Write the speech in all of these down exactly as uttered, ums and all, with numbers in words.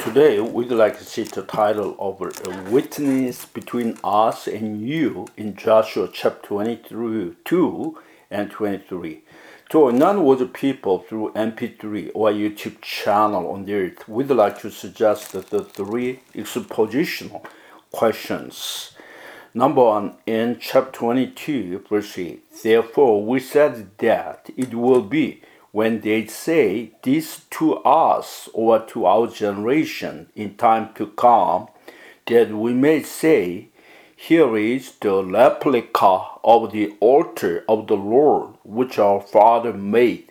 Today, we'd like to see the title of A Witness Between Us and You in Joshua chapter twenty-two and twenty-three. To a non-word people through M P three or YouTube channel on the earth, we'd like to suggest the three expositional questions. Number one, in chapter twenty-two, verse eight, therefore we said that it will be when they say this to us or to our generation in time to come, that we may say, here is the replica of the altar of the Lord which our father made,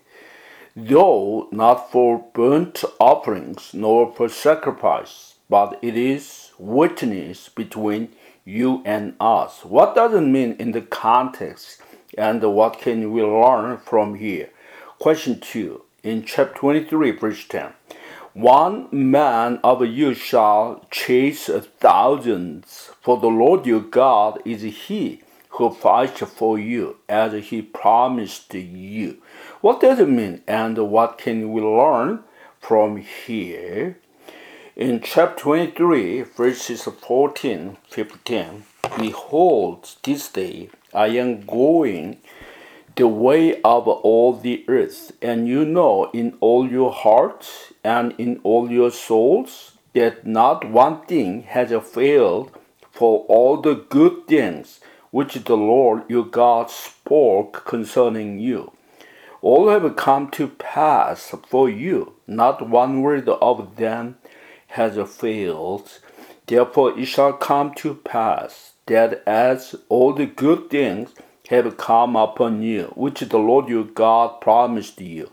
though not for burnt offerings nor for sacrifice, but it is witness between you and us. What does it mean in the context, and what can we learn from here? Question two, in chapter twenty-three, verse ten. One man of you shall chase thousands, for the Lord your God is he who fights for you, as he promised you. What does it mean, and what can we learn from here? In chapter twenty-three, verses fourteen, fifteen, behold, this day I am going the way of all the earth, and you know in all your hearts and in all your souls that not one thing has failed for all the good things which the Lord your God spoke concerning you. All have come to pass for you, not one word of them has failed. Therefore it shall come to pass that as all the good things have come upon you, which the Lord your God promised you,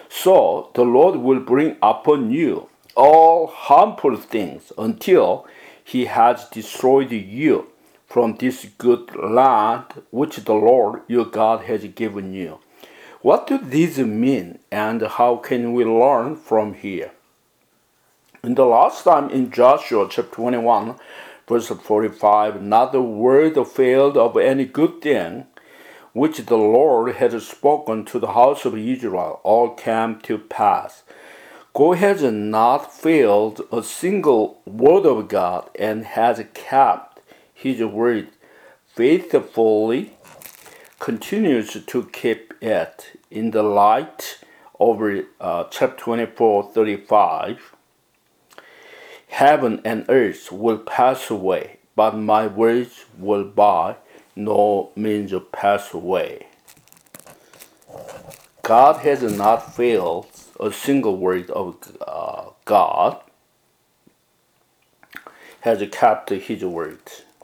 so the Lord will bring upon you all harmful things until he has destroyed you from this good land which the Lord your God has given you. What do these mean, and how can we learn from here? In the last time in Joshua chapter twenty-one, verse forty-five, not a word failed of any good thing which the Lord had spoken to the house of Israel, all came to pass. God has not failed a single word of God and has kept his word faithfully, continues to keep it. In the light of uh, chapter twenty-four, thirty-five, heaven and earth will pass away, but my words will by no means pass away. God has not failed a single word of uh, God, has kept his word.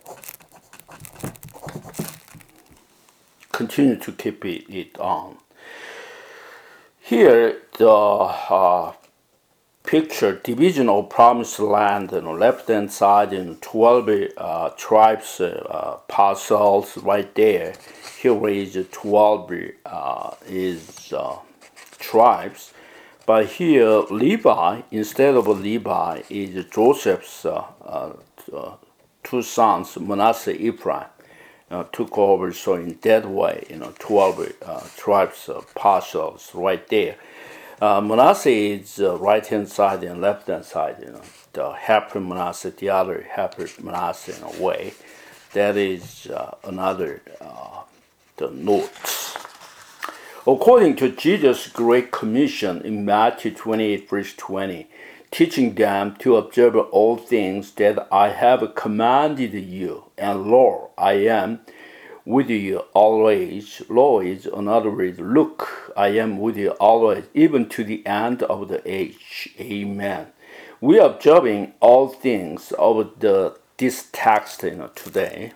Continue to keep it, it on. Here, the uh, picture division of promised land, and you know, left hand side and twelve uh, tribes uh, parcels right there. Here is twelve uh, is uh, tribes, but here Levi, instead of Levi, is Joseph's uh, uh, two sons, Manasseh, Ephraim, uh, took over. So in that way, you know, twelve uh, tribes uh, parcels right there. Uh, Manasseh is uh, right-hand side and left-hand side. You know, the half Manasseh, the other half Manasseh in a way. That is uh, another uh, the notes. According to Jesus' Great Commission in Matthew twenty-eight, verse twenty, teaching them to observe all things that I have commanded you, and lo, I am with you always. Lo is another word. Look, I am with you always, even to the end of the age. Amen. We are observing all things of the this text, you know, today.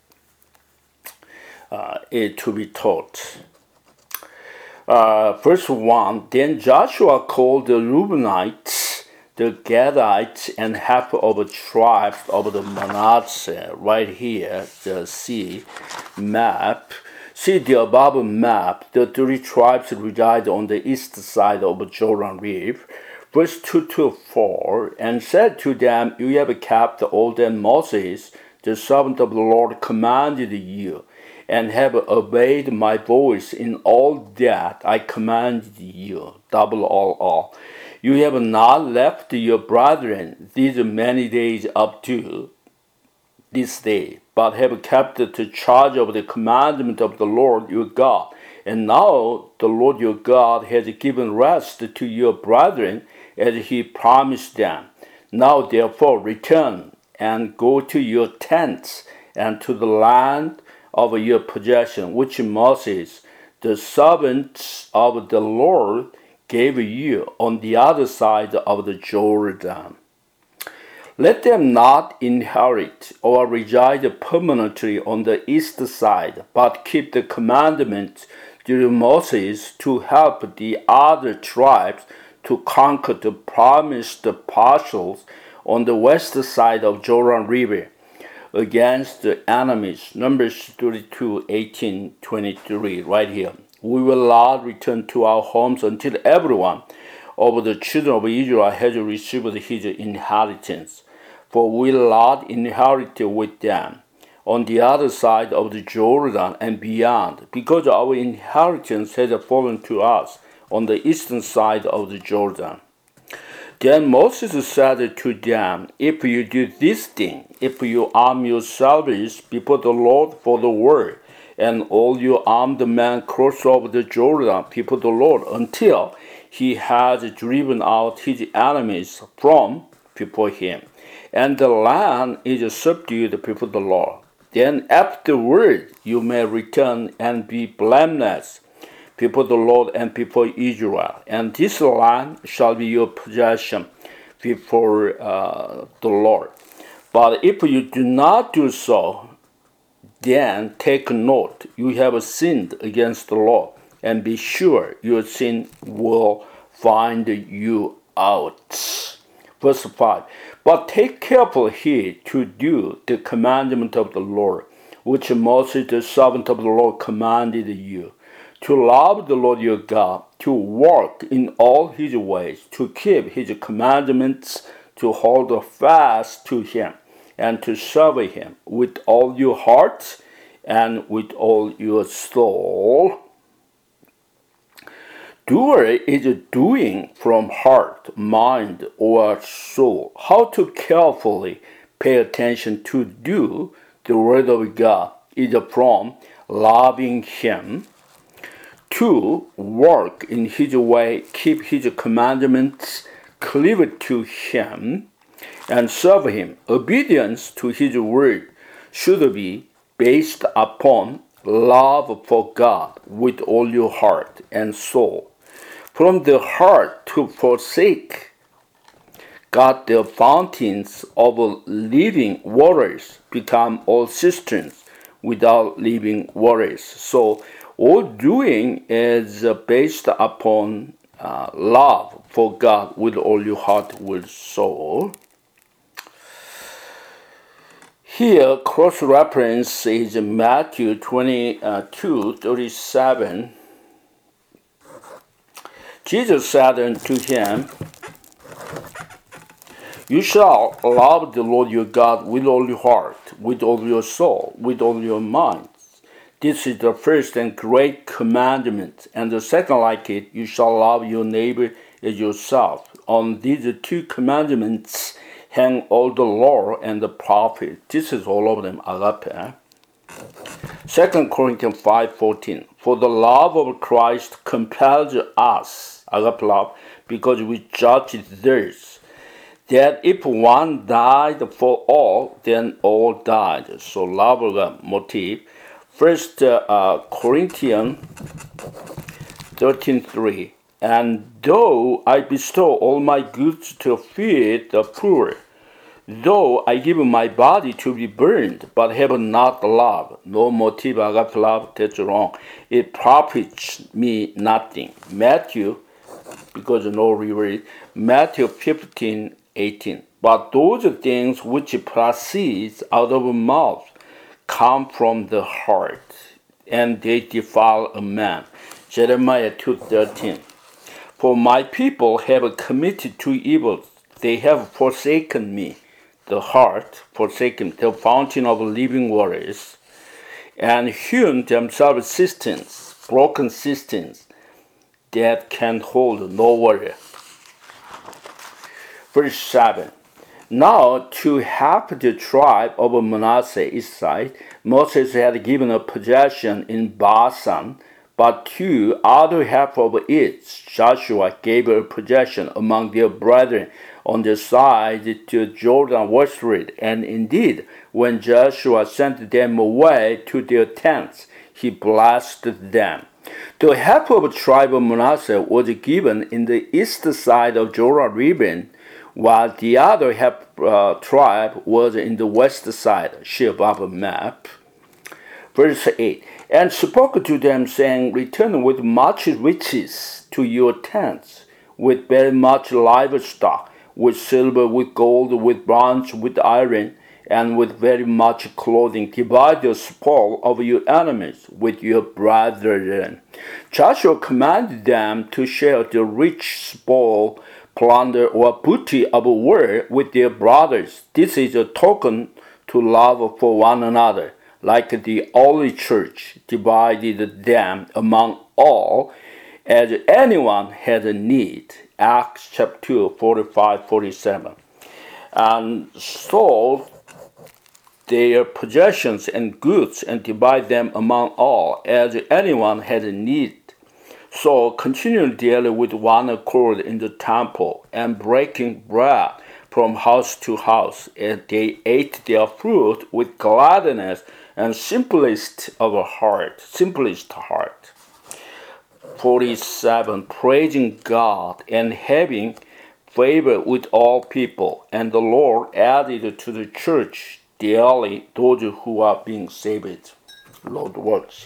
Uh, it to be taught. Uh, verse one. Then Joshua called the Reubenites, the Gadites, and half of the tribe of the Manasseh. Right here, the C map. See the above map. The three tribes reside on the east side of the Jordan River. Verse two to four. And said to them, you have kept all that Moses, the servant of the Lord, commanded you, and have obeyed my voice in all that I commanded you. Double all all. You have not left your brethren these many days up to this day, but have kept the charge of the commandment of the Lord your God. And now the Lord your God has given rest to your brethren as he promised them. Now therefore return and go to your tents and to the land of your possession, which Moses, the servant of the Lord, gave you on the other side of the Jordan. Let them not inherit or reside permanently on the east side, but keep the commandments given Moses to help the other tribes to conquer the promised parcels on the west side of Jordan River against the enemies. Numbers thirty-two, eighteen, twenty-three, right here. We will not return to our homes until everyone of the children of Israel has received his inheritance. For we will not inherit with them on the other side of the Jordan and beyond, because our inheritance has fallen to us on the eastern side of the Jordan. Then Moses said to them, If you do this thing, if you arm yourselves before the Lord for the war, and all you armed men cross over the Jordan before the Lord until he has driven out his enemies from before him, and the land is subdued before the Lord, then afterward you may return and be blameless before the Lord and before Israel, and this land shall be your possession before uh, the Lord. But if you do not do so, then take note, you have sinned against the Lord, and be sure your sin will find you out. Verse five. But take careful heed to do the commandment of the Lord, which Moses the servant of the Lord commanded you, to love the Lord your God, to walk in all his ways, to keep his commandments, to hold fast to him, and to serve him with all your heart and with all your soul. Doer is doing from heart, mind, or soul. How to carefully pay attention to do the word of God is from loving him, to work in his way, keep his commandments, cleave to him, and serve him. Obedience to his word should be based upon love for God with all your heart and soul. From the heart to forsake God, the fountains of living waters become all cisterns without living waters. So all doing is based upon uh, love for God with all your heart, with soul. Here, cross-reference is Matthew twenty-two, thirty-seven. Jesus said unto him, You shall love the Lord your God with all your heart, with all your soul, with all your mind. This is the first and great commandment, and the second like it, you shall love your neighbor as yourself. On these two commandments hang all the law and the prophet. This is all of them, agape. Second Corinthians five fourteen. For the love of Christ compels us, agape love, because we judge this, that if one died for all, then all died. So love of God, motive. First uh, uh, Corinthians thirteen three. And though I bestow all my goods to feed the poor, though I give my body to be burned, but have not love, no motive, agape love, that's wrong. It profits me nothing. Matthew, because no reward, Matthew fifteen eighteen. But those things which proceed out of the mouth come from the heart, and they defile a man. Jeremiah two thirteen. For my people have committed two evils. They have forsaken me, the heart, forsaken the fountain of living waters, and hewn themselves cisterns, broken cisterns, that can hold no water. Verse seven. Now to half the tribe of Manasseh east side, Moses had given a possession in Basan, but to other half of it, Joshua gave a possession among their brethren on the side to Jordan westward. And indeed, when Joshua sent them away to their tents, he blessed them. The half of the tribe of Manasseh was given in the east side of Jordan River, while the other half uh, tribe was in the west side. See above a map. Verse eight. And spoke to them, saying, Return with much riches to your tents, with very much livestock, with silver, with gold, with bronze, with iron, and with very much clothing. Divide the spoil of your enemies with your brethren. Joshua commanded them to share the rich spoil, plunder, or booty of war with their brothers. This is a token to love for one another, like the early church divided them among all, as anyone had a need. Acts chapter two, forty-five, forty-seven. And so their possessions and goods and divide them among all, as anyone had a need. So continuing daily with one accord in the temple, and breaking bread from house to house, and they ate their fruit with gladness and simplest of heart, simplest heart. forty-seven. Praising God and having favor with all people, and the Lord added to the church daily those who are being saved. Lord works.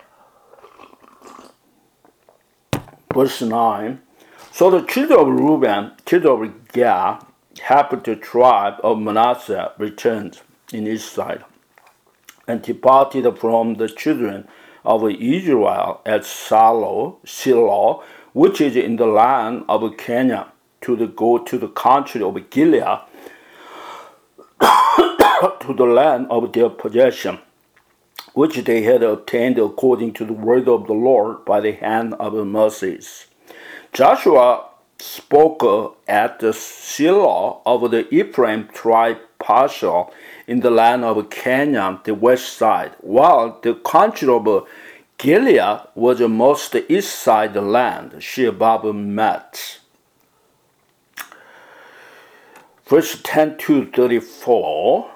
Verse nine. So the children of Reuben, children of Gad, half the tribe of Manasseh, returned in his side, and departed from the children of Israel at Shiloh, Shiloh, which is in the land of Canaan, to the go to the country of Gilead, to the land of their possession, which they had obtained according to the word of the Lord by the hand of Moses. Joshua spoke at the Shiloh of the Ephraim tribe partial in the land of Canaan, the west side, while the country of Gilead was the most east side land. See above met. Verse ten to thirty-four.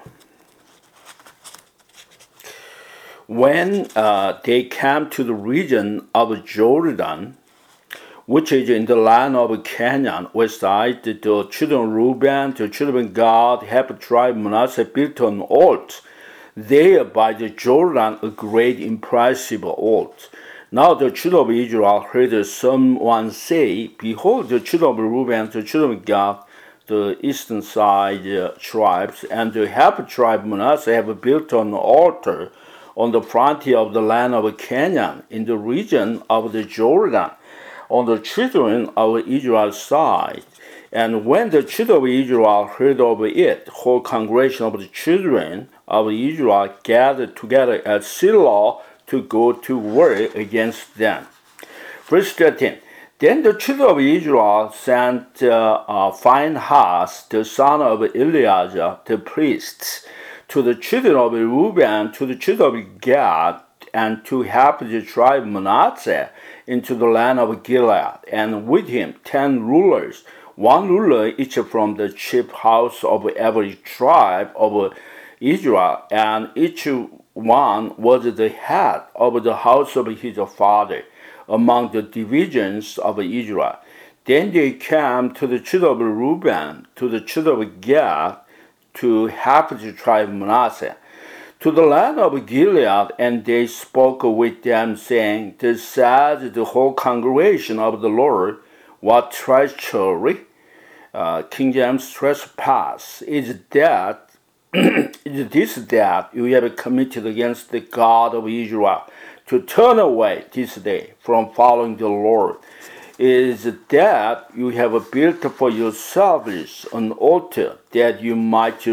When uh, they came to the region of Jordan, which is in the land of Canaan, west side, the children of Reuben, the children of Gad, half tribe Manasseh built an altar there by the Jordan, a great impressive altar. Now the children of Israel heard someone say, Behold, the children of Reuben, the children of Gad, the eastern side uh, tribes, and the half tribe Manasseh have built an altar on the frontier of the land of Canaan, in the region of the Jordan, on the children of Israel's side. And when the children of Israel heard of it, the whole congregation of the children of Israel gathered together at Shiloh to go to war against them. Verse thirteen. Then the children of Israel sent uh, uh, Phinehas, the son of Eleazar, the priest, to the children of Reuben, to the children of Gad, and to half the tribe Manasseh into the land of Gilead, and with him ten rulers, one ruler each from the chief house of every tribe of Israel, and each one was the head of the house of his father among the divisions of Israel. Then they came to the children of Reuben, to the children of Gad, to half the tribe Manasseh, to the land of Gilead, and they spoke with them, saying, Thus says the whole congregation of the Lord, what treachery, uh, King James trespass, is that is this that you have committed against the God of Israel, to turn away this day from following the Lord? Is that you have built for yourselves an altar that you might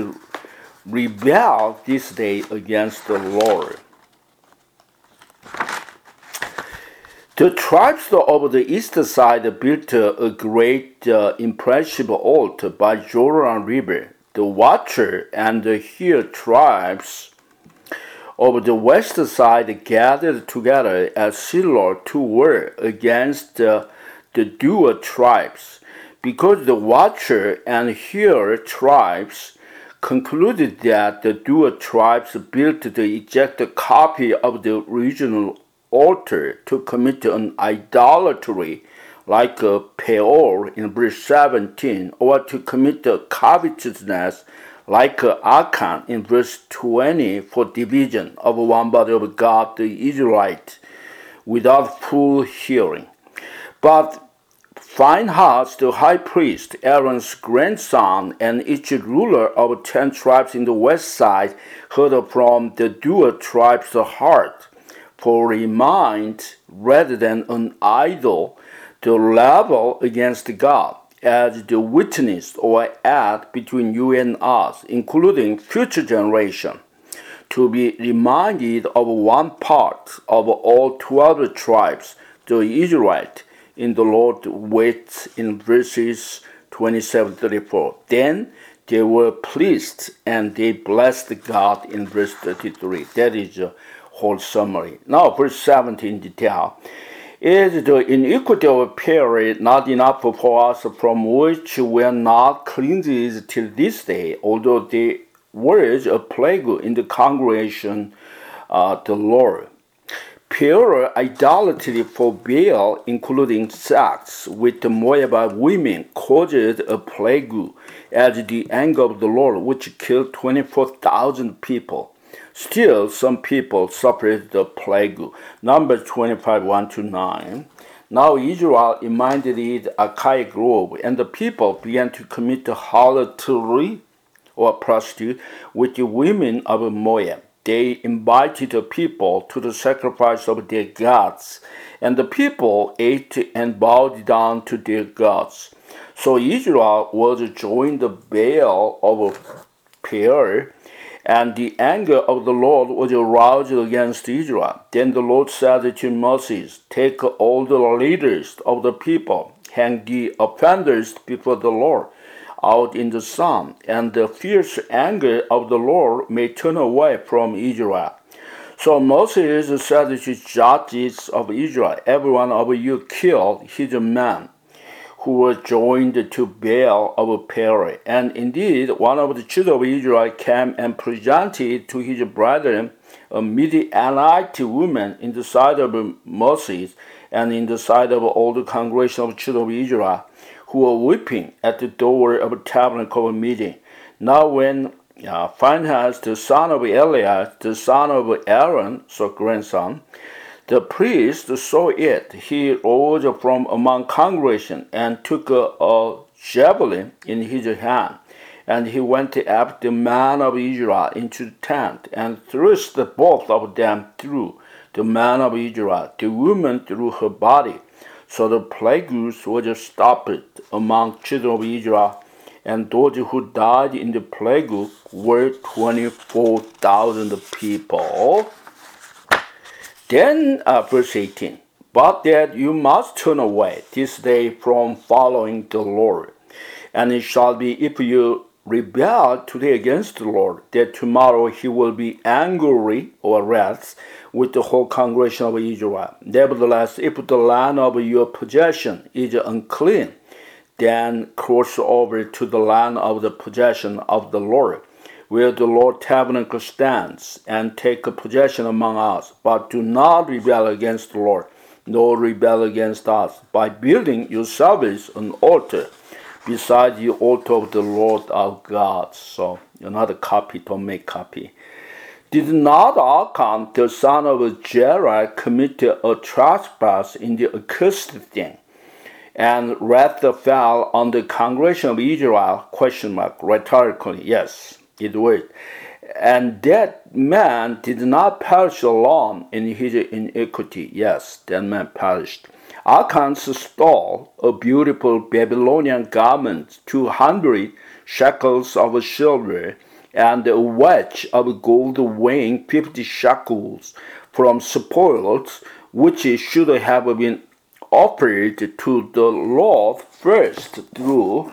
rebel this day against the Lord. The tribes of the east side built a great uh, impressive altar by Jordan River. The Watcher and the Hill tribes of the west side gathered together at Shiloh to war against uh, the Dua tribes, because the Watcher and Hill tribes concluded that the Dua tribes built the exact copy of the original altar to commit an idolatry like a Peor in verse seventeen, or to commit a covetousness like Achan in verse twenty, for division of one body of God the Israelite without full hearing. But Phinehas, the high priest, Aaron's grandson, and each ruler of ten tribes in the west side heard from the Dua tribe's heart for a mind rather than an idol to level against God as the witness or act between you and us, including future generation, to be reminded of one part of all twelve tribes, the Israelite, in the Lord waits in verses twenty-seven to thirty-four. Then they were pleased and they blessed God in verse thirty-three. That is the whole summary. Now, verse seventeen in detail. Is the iniquity of Peor not enough for us, from which we are not cleansed till this day, although there was a plague in the congregation of uh, the Lord? Peor idolatry for Baal, including sex with the Moabite women, caused a plague as the anger of the Lord, which killed twenty-four thousand people. Still, some people suffered the plague. Numbers twenty-five, one to nine. Now Israel reminded it Achaia Grove, and the people began to commit harlotry or prostitute with the women of Moab. They invited the people to the sacrifice of their gods, and the people ate and bowed down to their gods. So Israel was joined the Baal of Peor, and the anger of the Lord was aroused against Israel. Then the Lord said to Moses, "Take all the leaders of the people, hang the offenders before the Lord out in the sun, and the fierce anger of the Lord may turn away from Israel." So Moses said to judges of Israel, "Every one of you kill his man who were joined to Baal of Peor." And indeed, one of the children of Israel came and presented to his brethren a Midianite woman in the sight of Moses and in the sight of all the congregation of children of Israel, who were weeping at the door of the tabernacle of meeting. Now when uh, Phinehas, the son of Elias, the son of Aaron, so grandson, the priest saw it, he rose from among congregation and took a, a javelin in his hand, and he went after the man of Israel into the tent, and thrust both of them through, the man of Israel, the woman through her body. So the plague was stopped among children of Israel, and those who died in the plague were twenty-four thousand people. Then, uh, verse eighteen, "But that you must turn away this day from following the Lord. And it shall be, if you rebel today against the Lord, that tomorrow he will be angry or wrath with the whole congregation of Israel. Nevertheless, if the land of your possession is unclean, then cross over to the land of the possession of the Lord, where the Lord tabernacle stands, and take possession among us. But do not rebel against the Lord, nor rebel against us, by building yourselves an altar beside the altar of the Lord our God." So another copy, don't make copy. "Did not Achan, the son of Jerah, commit a trespass in the accursed thing, and wrath fell on the congregation of Israel?" Question mark, rhetorically, yes. It was. "And that man did not perish alone in his iniquity." Yes, that man perished. "Achan stole a beautiful Babylonian garment, two hundred shekels of silver, and a wedge of gold weighing fifty shekels from spoils which should have been offered to the Lord first through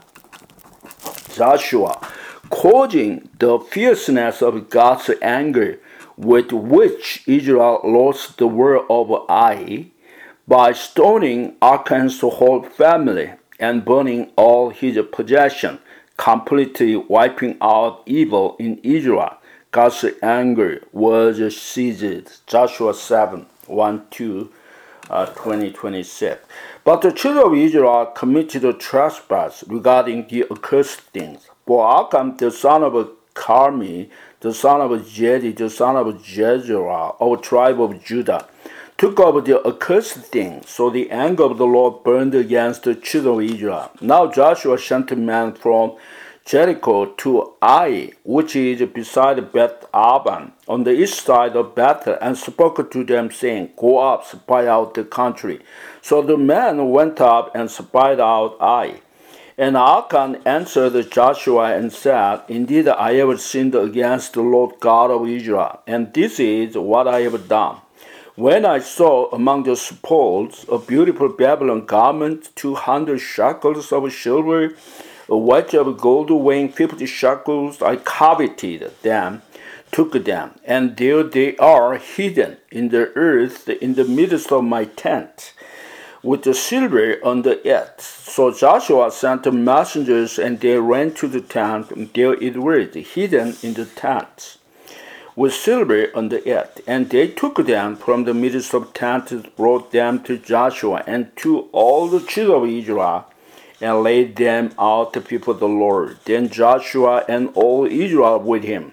Joshua, causing the fierceness of God's anger with which Israel lost the world of Ai by stoning Achan's whole family and burning all his possessions, completely wiping out evil in Israel. God's anger was ceased. Joshua seven, one to uh, twenty, twenty-six. But the children of Israel committed a trespass regarding the accursed things. For Achan, the son of Carmi, the son of Jedi, the son of Jezreel, of the tribe of Judah, took up the accursed thing. So the anger of the Lord burned against the children of Israel. Now Joshua sent men from Jericho to Ai, which is beside Beth Aven, on the east side of Bethel, and spoke to them, saying, Go up, spy out the country. So the men went up and spied out Ai. And Achan answered Joshua and said, Indeed, I have sinned against the Lord God of Israel, and this is what I have done. When I saw among the spoils a beautiful Babylon garment, two hundred shekels of silver, a wedge of gold weighing fifty shekels, I coveted them, took them, and there they are hidden in the earth in the midst of my tent, with the silver under it. So Joshua sent messengers, and they ran to the tent, and there it was, hidden in the tent, with silver under it. And they took them from the midst of the tent, brought them to Joshua and to all the children of Israel, and laid them out before the Lord. Then Joshua and all Israel with him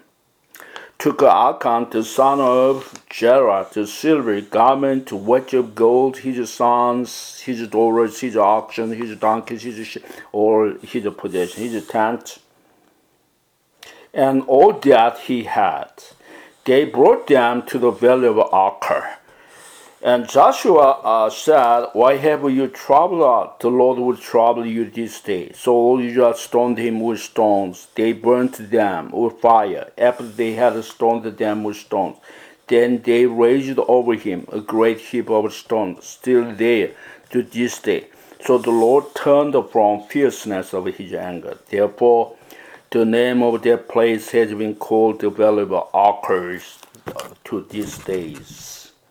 took Achan, the son of Zerah, the silver garment, wedge of gold, his sons, his daughters, his oxen, his donkeys, his sheep, all his possession, his tent, and all that he had. They brought them to the valley of Achor. And Joshua uh, said, Why have you troubled us? The Lord will trouble you this day. So all Israel stoned him with stones. They burnt them with fire, after they had stoned them with stones. Then they raised over him a great heap of stones, still there to this day. So the Lord turned from fierceness of his anger. Therefore, the name of that place has been called the Valley of Achor to these days.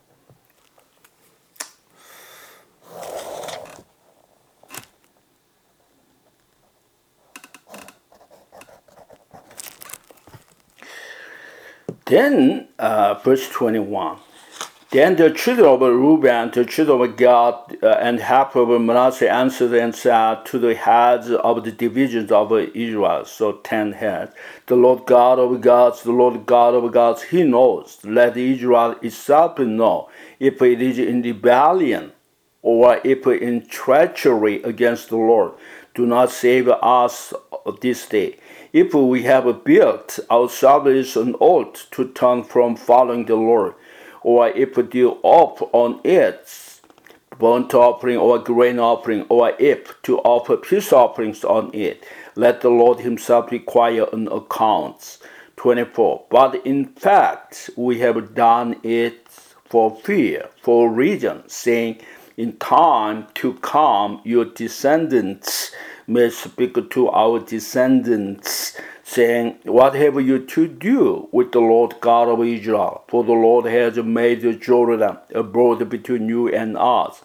Then, uh, verse twenty-one. Then the children of Reuben, the children of Gad, uh, and half of Manasseh answered and said to the heads of the divisions of Israel, so ten heads, The Lord God of gods, the Lord God of gods, He knows. Let Israel itself know if it is in rebellion or if in treachery against the Lord. Do not save us this day. If we have built ourselves an oath to turn from following the Lord, or if we offer on it burnt offering or grain offering, or if to offer peace offerings on it, let the Lord himself require an account. twenty-four. But in fact, we have done it for fear, for reason, saying, in time to come, your descendants may speak to our descendants, saying, What have you to do with the Lord God of Israel? For the Lord has made the Jordan a border between you and us.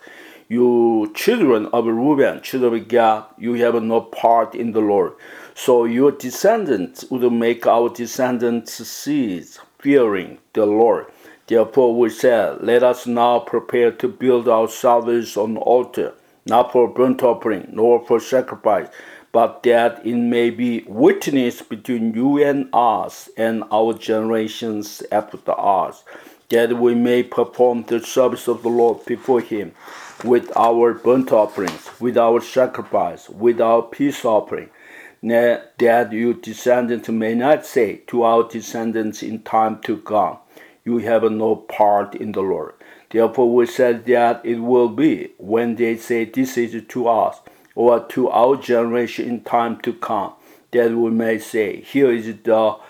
You children of Reuben, children of Gad, you have no part in the Lord. So your descendants would make our descendants cease fearing the Lord. Therefore we said, Let us now prepare to build ourselves an altar, not for burnt offering, nor for sacrifice, but that it may be witness between you and us and our generations after us, that we may perform the service of the Lord before him with our burnt offerings, with our sacrifice, with our peace offering, that your descendants may not say to our descendants in time to come, You have no part in the Lord. Therefore we said that it will be, when they say this is to us, or to our generation in time to come, that we may say, Here is the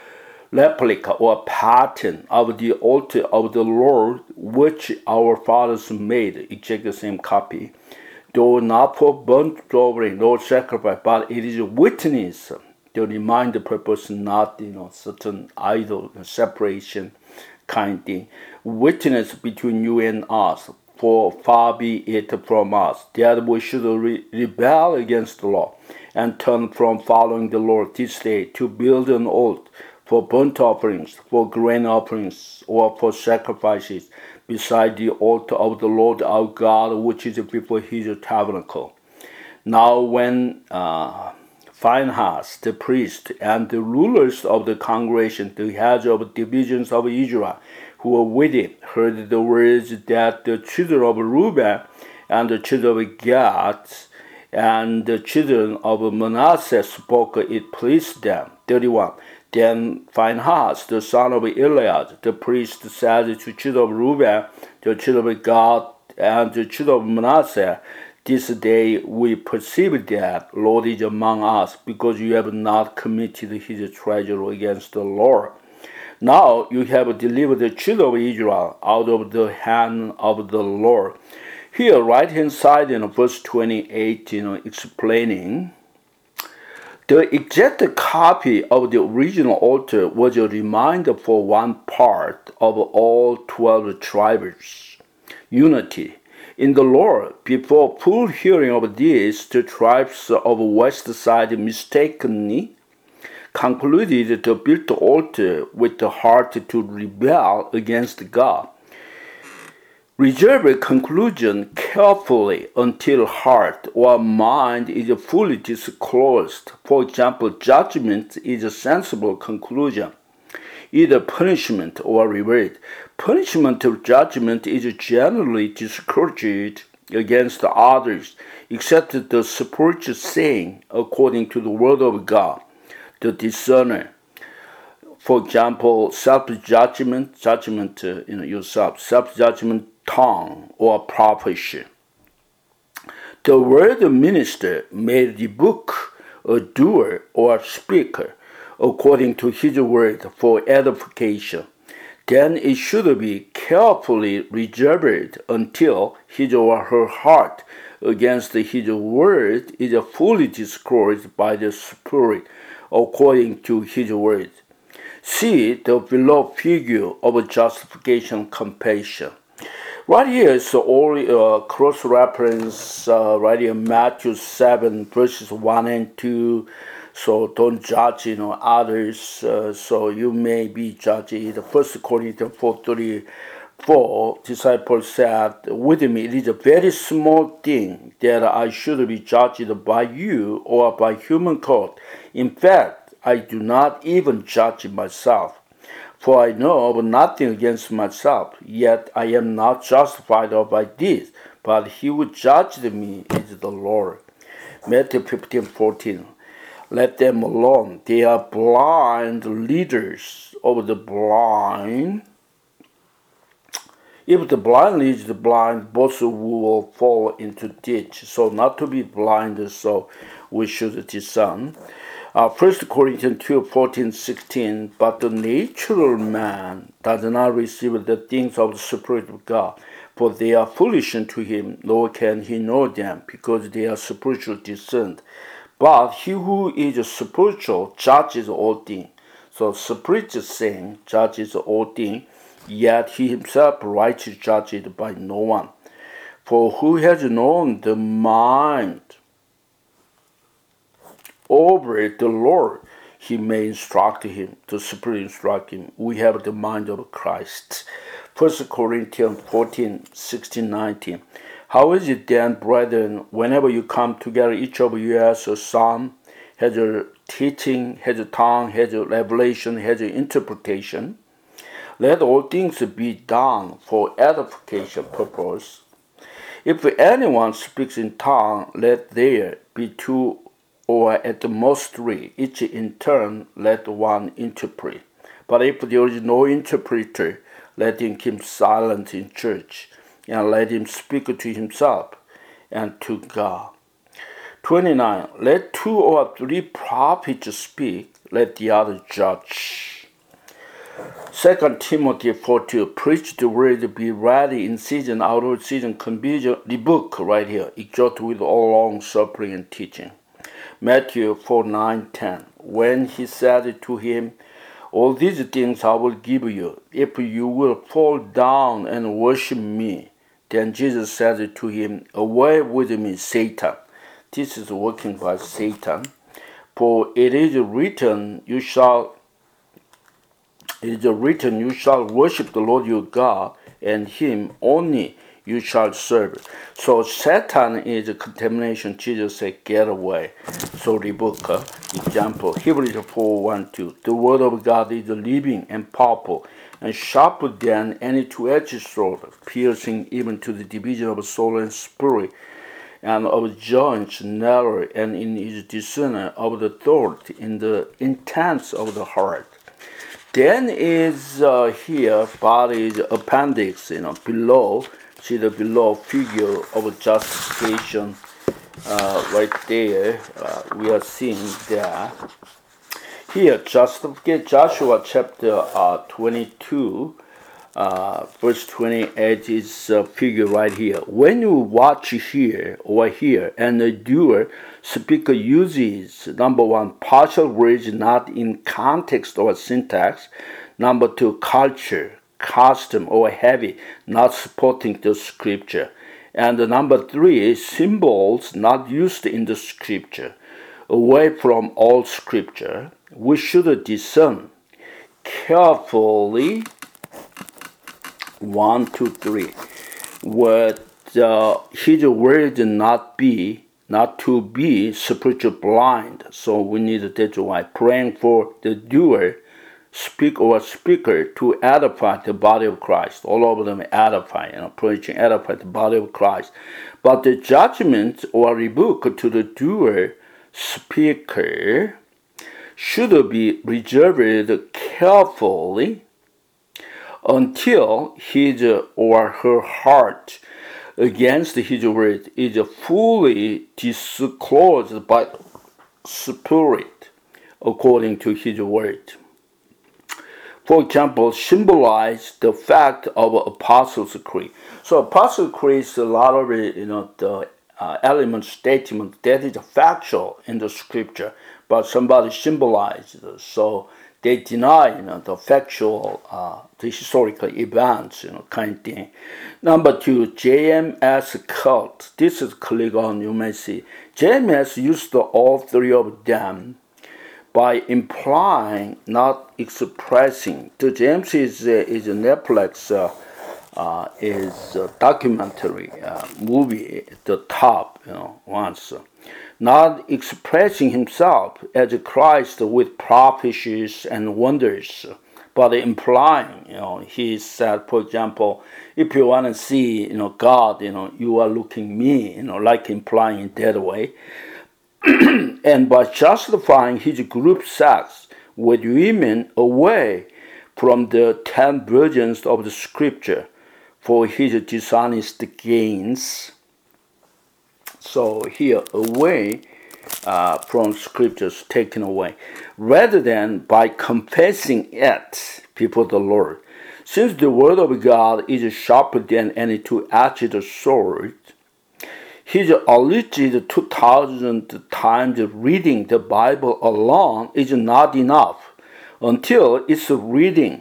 replica or pattern of the altar of the Lord which our fathers made, exactly the same copy, though not for burnt offering, no sacrifice, but it is a witness to remind the purpose, not you know certain idol separation kind thing. Witness between you and us, for far be it from us that we should re- rebel against the law and turn from following the Lord this day to build an altar for burnt offerings, for grain offerings, or for sacrifices beside the altar of the Lord our God, which is before his tabernacle. Now when uh, Phinehas, the priest, and the rulers of the congregation, the heads of divisions of Israel, who were with him, heard the words that the children of Reuben and the children of Gad and the children of Manasseh spoke, it pleased them. thirty-one. Then Phinehas, the son of Eliad, the priest, said to children of Reuben, the children of Gad, and the children of Manasseh, this day we perceive that Lord is among us, because you have not committed his treasure against the Lord. Now you have delivered the children of Israel out of the hand of the Lord. Here, right hand side in verse twenty-eight, you know, explaining the exact copy of the original altar was a reminder for one part of all twelve tribes. Unity in the Lord. Before full hearing of this, the tribes of west side mistakenly concluded to build the altar with the heart to rebel against God. Reserve a conclusion carefully until heart or mind is fully disclosed. For example, judgment is a sensible conclusion, either punishment or reward. Punishment or judgment is generally discouraged against others, except the spiritual saying according to the word of God, the discerner. For example, self-judgment, judgment uh, you know, yourself, self-judgment, tongue, or prophecy. The word minister made the book a doer or speaker according to his word for edification. Then it should be carefully reserved until his or her heart against his word is fully disclosed by the Spirit according to his word. See the below figure of justification compassion. Right here is only a cross-reference uh, right here, Matthew seven, verses one and two. So don't judge, you know, others. Uh, so you may be judged. First Corinthians four thirty-four, disciples said, with me, it is a very small thing that I should be judged by you or by human court. In fact, I do not even judge myself. For I know of nothing against myself, yet I am not justified by this, but he who judged me is the Lord. Matthew fifteen fourteen. Let them alone. They are blind leaders of the blind. If the blind leads the blind, both will fall into ditch. So not to be blind, so we should discern. Uh, First Corinthians two fourteen sixteen. But the natural man does not receive the things of the Spirit of God, for they are foolish unto him, nor can he know them, because they are spiritual discerned. But he who is spiritual judges all things. So spiritual saying judges all things, yet he himself rightly judged by no one. For who has known the mind over the Lord, he may instruct him, the Spirit instruct him. We have the mind of Christ. First Corinthians fourteen sixteen nineteen. How is it then, brethren, whenever you come together, each of you has a psalm, has a teaching, has a tongue, has a revelation, has an interpretation? Let all things be done for edification purpose. If anyone speaks in tongue, let there be two or at the most three, each in turn let one interpret. But if there is no interpreter, let him keep silent in church, and let him speak to himself and to God. twenty-nine. Let two or three prophets speak, let the other judge. Second Timothy four two, preach the word, be ready in season, out of season, convict, rebuke, right here, exhort with all long suffering and teaching. Matthew four nine ten, when he said to him, all these things I will give you, if you will fall down and worship me. Then Jesus said to him, away with me, Satan. This is working by Satan. For it is written, you shall It is written, you shall worship the Lord your God, and him only you shall serve. So Satan is a contamination. Jesus said, get away. So rebuke. Uh, example, Hebrews four one two. The word of God is living and powerful, and sharper than any two-edged sword, piercing even to the division of soul and spirit, and of joints narrow, and in his discerner of the thought, in the intents of the heart. Then is uh, here body's appendix, you know, below. See the below figure of justification uh, right there. Uh, we are seeing that. Here, justification, Joshua chapter uh, twenty-two, uh, verse twenty-eight is a figure right here. When you watch here or here, and the doer, speaker uses, number one, partial words not in context or syntax. Number two, culture, custom, or habit not supporting the scripture. And number three, symbols not used in the scripture. Away from all scripture, we should discern carefully, one, two, three, what uh, his word not be, not to be spiritual blind. So we need, that's why praying for the doer, speak or speaker to edify the body of Christ. All of them edify, you know, preaching, edify the body of Christ. But the judgment or rebuke to the doer, speaker, should be reserved carefully until his or her heart against his word is fully disclosed by Spirit according to his word. For example, symbolize the fact of Apostles' Creed. So Apostles' Creed is a lot of, you know, the uh, element statement that is factual in the scripture, but somebody symbolized. So they deny, you know, the factual, uh, the historical events, you know, kind of thing. Number two, J M S cult. This is click on, you may see. J M S used all three of them by implying, not expressing. The J M S is, uh, is a Netflix, uh, uh, is a documentary uh, movie at the top, you know, once. Not expressing himself as Christ with prophecies and wonders, but implying, you know, he said, for example, if you want to see, you know, God, you know, you are looking me, you know, like implying in that way. And by justifying his group sex with women away from the ten virgins of the scripture for his dishonest gains. So here, away uh, from scriptures, taken away, rather than by confessing it before the Lord. Since the word of God is sharper than any two-edged sword, his alleged two thousand times reading the Bible alone is not enough until its reading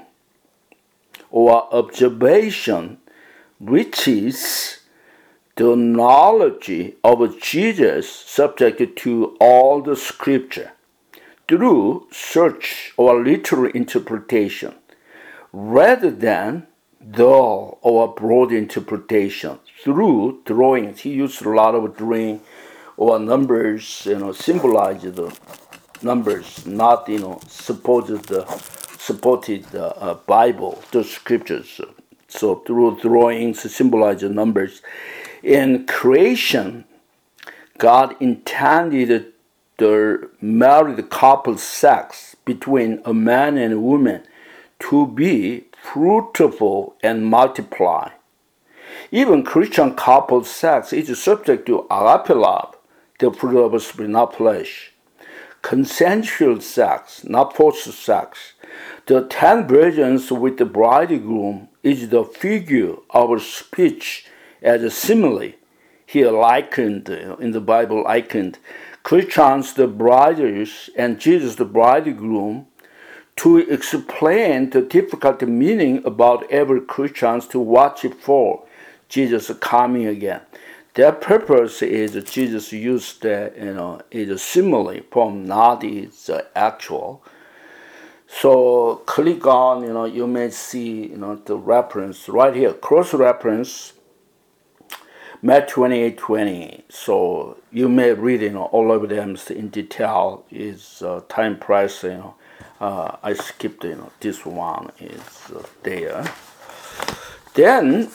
or observation reaches the knowledge of Jesus subject to all the scripture through search or literal interpretation, rather than dull or broad interpretation through drawings. He used a lot of drawing or numbers, you know, symbolize the numbers, not, you know, supposed uh, supported uh, uh, Bible, the scriptures. So through drawings, symbolize the numbers. In creation, God intended the married couple sex between a man and a woman to be fruitful and multiply. Even Christian couple sex is subject to agape, the fruit of the spirit, not flesh. Consensual sex, not forced sex. The ten virgins with the bridegroom is the figure of speech as a simile. Here likened, in the Bible likened, Christians the brides and Jesus the bridegroom to explain the difficult meaning about every Christian to watch for Jesus coming again. Their purpose is Jesus used, uh, you know, is a simile from not its uh, actual. So click on, you know, you may see, you know, the reference right here, cross reference, Matthew twenty-eight twenty. So you may read, you know, all of them in detail. Is uh, time press, you know. Uh, I skipped, you know, this one is uh, there. Then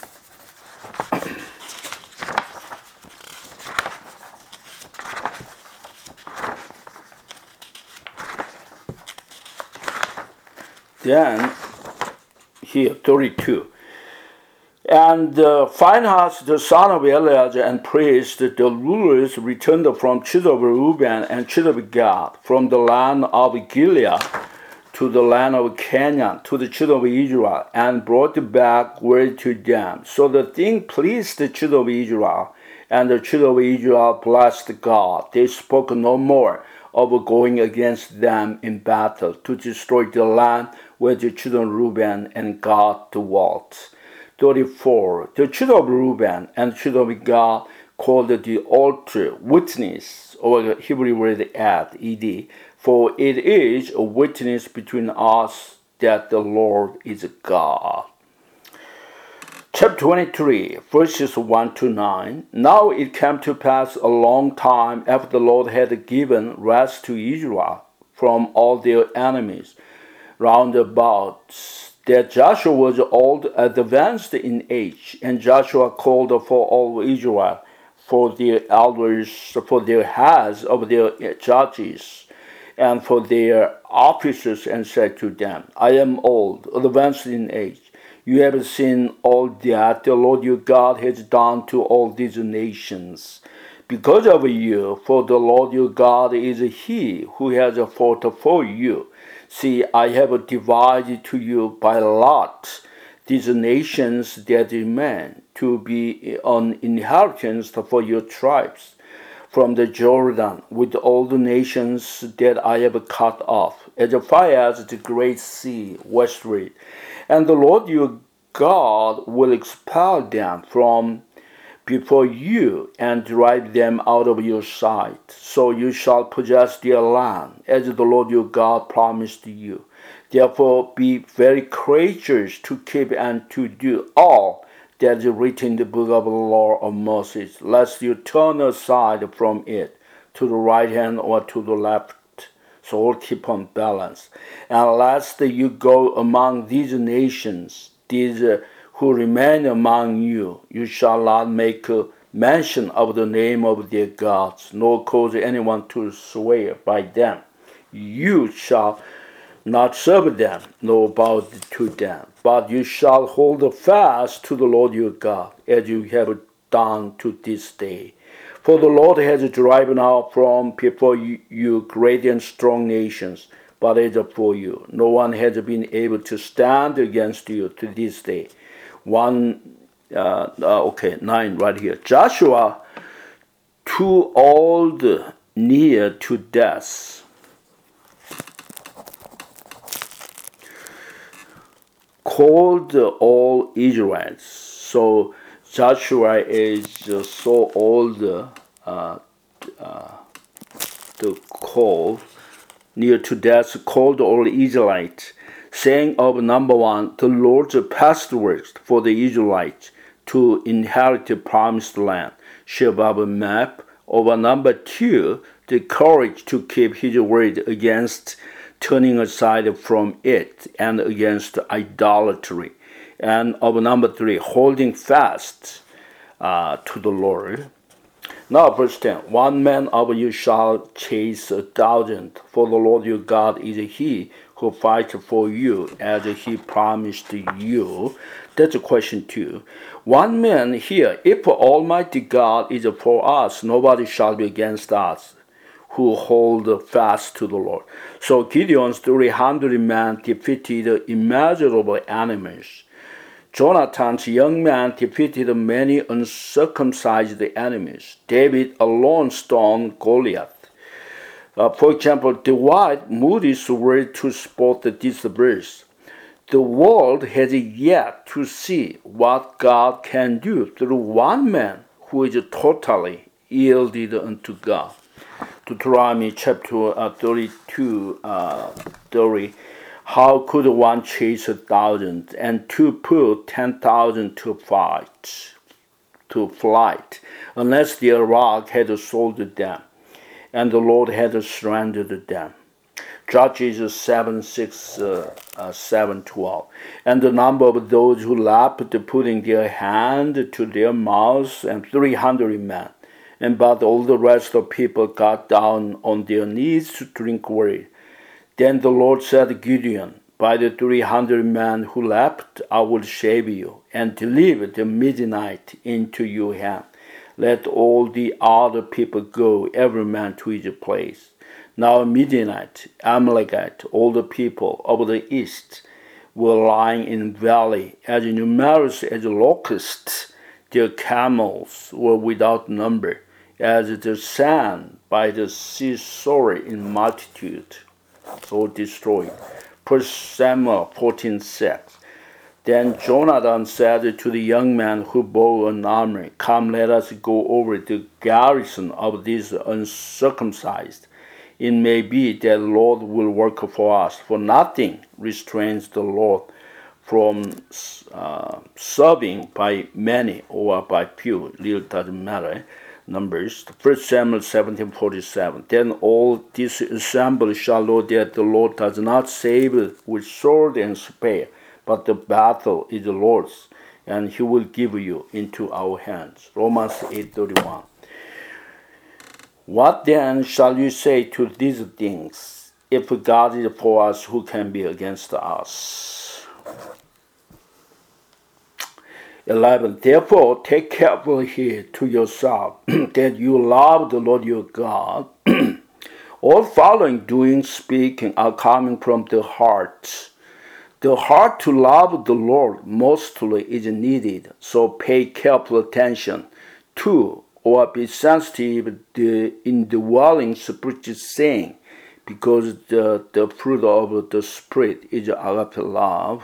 Then, here, thirty-two. And uh, Phinehas, the son of Eleazar, and priest, the rulers, returned from children of Reuben and children of Gad, from the land of Gilead to the land of Canaan, to the children of Israel, and brought back word to them. So the thing pleased the children of Israel, and the children of Israel blessed God. They spoke no more of going against them in battle, to destroy the land where the children of Reuben and Gad dwelt. thirty-four. The children of Reuben and the children of Gad called the altar witness, or Hebrew word ad, ed, for it is a witness between us that the Lord is God. Chapter twenty-three, verses one to nine. Now it came to pass a long time after the Lord had given rest to Israel from all their enemies round about, that Joshua was old, advanced in age, and Joshua called for all Israel, for their elders, for their heads of their judges, and for their officers, and said to them, I am old, advanced in age. You have seen all that the Lord your God has done to all these nations. Because of you, for the Lord your God is he who has fought for you. See, I have divided to you by lot these nations that remain, to be an inheritance for your tribes, from the Jordan, with all the nations that I have cut off, as far as the great sea westward. And the Lord your God will expel them from before you and drive them out of your sight. So you shall possess their land, as the Lord your God promised you. Therefore be very courageous to keep and to do all that is written in the book of the law of Moses, lest you turn aside from it to the right hand or to the left. So all keep on balance. And lest you go among these nations, these uh, who remain among you, you shall not make a mention of the name of their gods, nor cause anyone to swear by them. You shall not serve them, nor bow to them, but you shall hold fast to the Lord your God, as you have done to this day. For the Lord has driven out from before you great and strong nations, but as for you, no one has been able to stand against you to this day. One, uh, uh, okay, nine right here. Joshua, too old, near to death, called all Israelites. So Joshua is uh, so old uh, uh, to call, near to death, called all Israelites, saying of number one, the Lord's past works for the Israelites to inherit the promised land, shall have a map. Over number two, the courage to keep his word against turning aside from it and against idolatry. And of number three, holding fast uh, to the Lord. Now verse ten, one man of you shall chase a thousand, for the Lord your God is he who fights for you, as he promised you. That's question two. One man here, if Almighty God is for us, nobody shall be against us. who hold fast to the Lord. So Gideon's three hundred men defeated immeasurable enemies. Jonathan's young men defeated many uncircumcised enemies. David alone stoned Goliath. Uh, for example, Dwight Moody's word to support this verse. The world has yet to see what God can do through one man who is totally yielded unto God. Deuteronomy chapter uh, thirty-two, uh, thirty. How could one chase a thousand and to put ten thousand to fight, to flight, unless the rock had sold them, and the Lord had surrendered them? Judges seven, six, uh, uh, seven, twelve. And the number of those who lapped, putting their hand to their mouths, and three hundred men. And but all the rest of people got down on their knees to drink water. Then the Lord said to Gideon, by the three hundred men who left, I will save you, and deliver the Midianite into your hand. Let all the other people go, every man to his place. Now Midianite, Amalekite, all the people of the east were lying in the valley, as numerous as locusts. Their camels were without number, as the sand by the seashore in multitude. So destroyed. First Samuel fourteen six. Then Jonathan said to the young man who bore an armor, come, let us go over the garrison of these uncircumcised. It may be that the Lord will work for us, for nothing restrains the Lord from uh, serving by many or by few. It really doesn't matter. Numbers, First Samuel seventeen forty-seven. Then all this assembly shall know that the Lord does not save with sword and spear, but the battle is the Lord's, and he will give you into our hands. Romans eight thirty-one. What then shall you say to these things? If God is for us, who can be against us? eleven. Therefore, take careful heed to yourself that you love the Lord your God. All following doing, speaking are coming from the heart. The heart to love the Lord mostly is needed, so pay careful attention to or be sensitive to indwelling spiritual saying, because the, the fruit of the Spirit is agape love.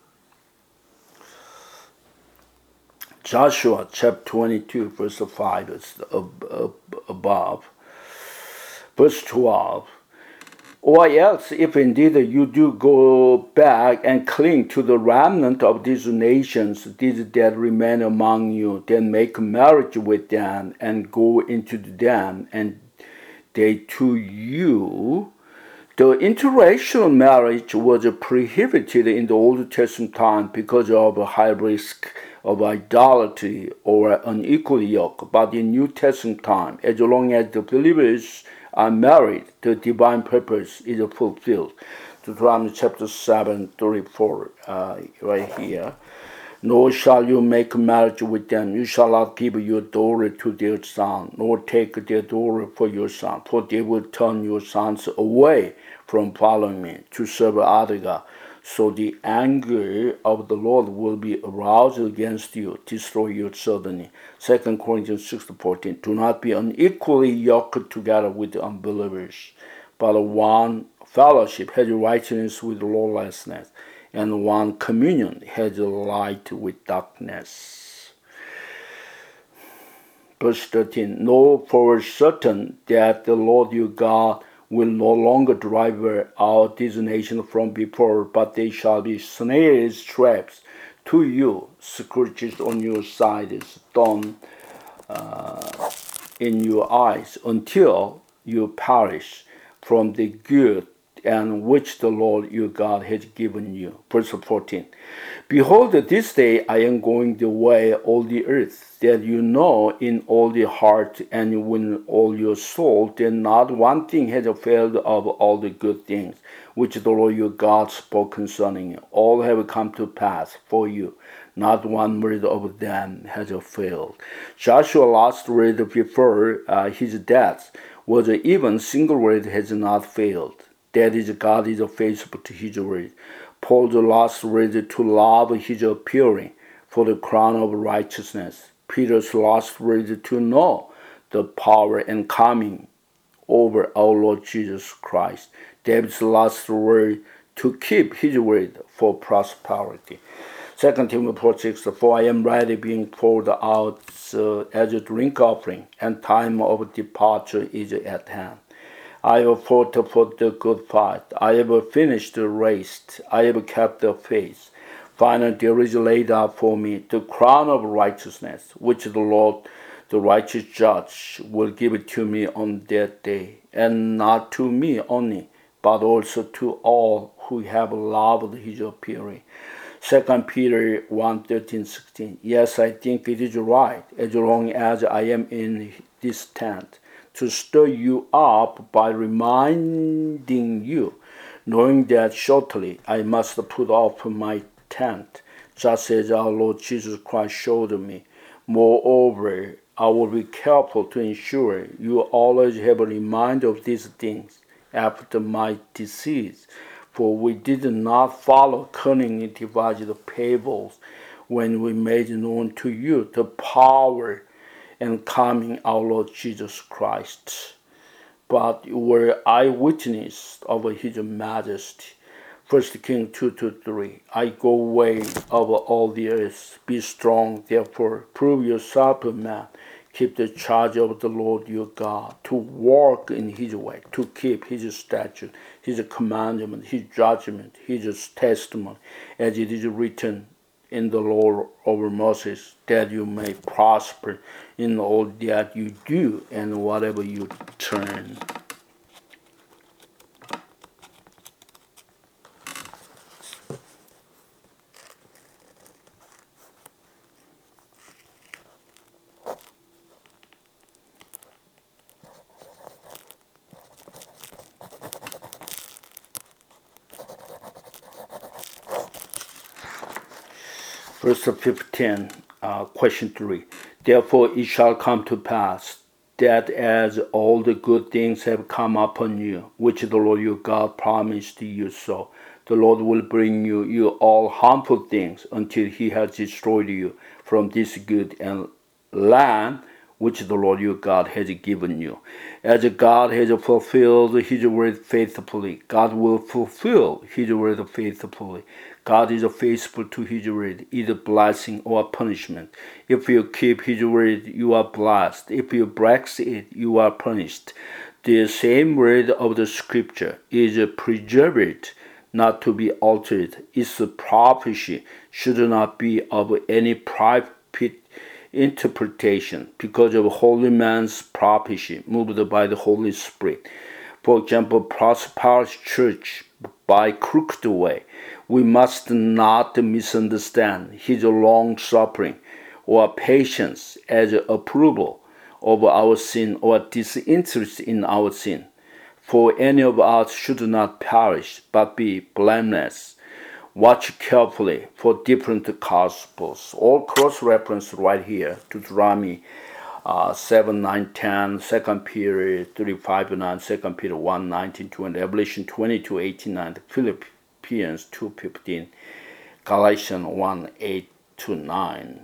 Joshua chapter twenty-two, verse five is above. Verse twelve. Or else, if indeed you do go back and cling to the remnant of these nations, these that remain among you, then make marriage with them and go into them, and they to you. The interracial marriage was prohibited in the Old Testament time because of a high risk of idolatry or unequal yoke. But in New Testament time, as long as the believers are married, the divine purpose is fulfilled. Deuteronomy chapter seven, thirty-four, uh, right here. Nor shall you make marriage with them. You shall not give your daughter to their son, nor take their daughter for your son, for they will turn your sons away from following me to serve other God. So the anger of the Lord will be aroused against you, destroy you suddenly. Second Corinthians six fourteen. Do not be unequally yoked together with unbelievers, but one fellowship has righteousness with lawlessness, and one communion has light with darkness. Verse thirteen. Know for certain that the Lord your God will no longer drive out these nations from before, but they shall be snares, traps to you, scourges on your sides, thorn uh, in your eyes, until you perish from the good and which the Lord your God has given you. Verse fourteen. Behold, this day I am going the way all the earth, that you know in all the heart and in all your soul that not one thing has failed of all the good things which the Lord your God spoke concerning you. All have come to pass for you. Not one word of them has failed. Joshua's last word before uh, his death was even single word has not failed. That is, God is faithful to his word. Paul's last word, to love his appearing for the crown of righteousness. Peter's last word, to know the power and coming over our Lord Jesus Christ. David's last word, to keep his word for prosperity. Second Timothy four six, for I am ready being poured out uh, as a drink offering, and time of departure is at hand. I have fought for the good fight. I have finished the race. I have kept the faith. Finally, there is laid up for me the crown of righteousness, which the Lord, the righteous judge, will give it to me on that day, and not to me only, but also to all who have loved his appearing. Second Peter one thirteen sixteen. Yes, I think it is right, as long as I am in this tent, to stir you up by reminding you, knowing that shortly I must put off my tent, just as our Lord Jesus Christ showed me. Moreover, I will be careful to ensure you always have a reminder of these things after my decease. For we did not follow cunningly devised fables when we made known to you the power and coming our Lord Jesus Christ, but you were eyewitnesses of his majesty. First Kings two to three. I go away over all the earth. Be strong, therefore, prove yourself a man. Keep the charge of the Lord your God, to walk in his way, to keep his statute, his commandment, his judgment, his testimony, as it is written in the law of Moses, that you may prosper in all that you do and whatever you turn. Verse fifteen, uh, question three. Therefore it shall come to pass that as all the good things have come upon you, which the Lord your God promised you so, the Lord will bring you, you all harmful things until he has destroyed you from this good and land which the Lord your God has given you. As God has fulfilled his word faithfully, God will fulfill his word faithfully. God is faithful to his word, either blessing or punishment. If you keep his word, you are blessed. If you break it, you are punished. The same word of the scripture is preserved, not to be altered. Its prophecy should not be of any private interpretation, because of holy man's prophecy moved by the Holy Spirit. For example, prosperous church by crooked way. We must not misunderstand his long suffering or patience as approval of our sin or disinterest in our sin. For any of us should not perish, but be blameless. Watch carefully for different gospels. All cross-reference right here. Deuteronomy uh, seven, nine, ten, Second Peter three, five, nine, Second Peter one, nineteen, twenty, Revelation twenty-two, eighteen, nine, Philippians two, fifteen, Galatians one, eight to nine.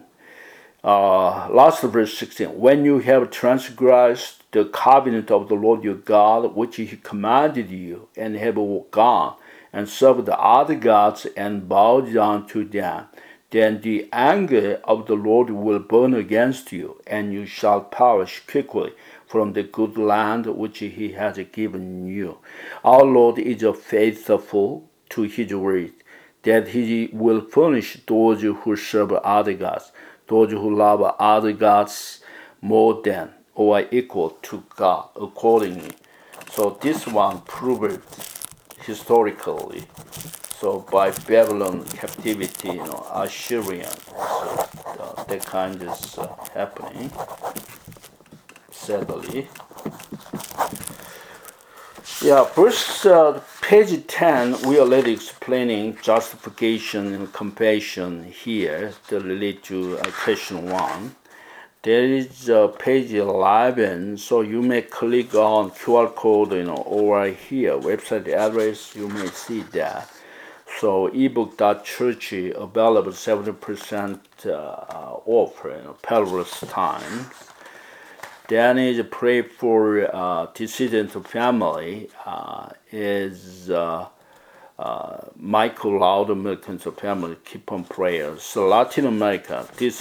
Uh, last verse sixteen. When you have transgressed the covenant of the Lord your God, which he commanded you, and have gone and served the other gods and bowed down to them, then the anger of the Lord will burn against you, and you shall perish quickly from the good land which he has given you. Our Lord is faithful to his word, that he will punish those who serve other gods, those who love other gods more than or equal to God accordingly. So this one proved historically. So by Babylon captivity, you know, Assyrian, so uh, that kind is uh, happening, sadly. Yeah, verse uh, page ten, we are already explaining justification and compassion here to relate to uh, question one. there is uh, page eleven, so you may click on Q R code, you know, over here, website address, you may see that. So ebook.church available seventy percent uh, off, you know, perilous time. Then is pray for uh, descendant family uh, is uh, uh, Michael Loudon Milton's family, keep on prayers. So Latin America, this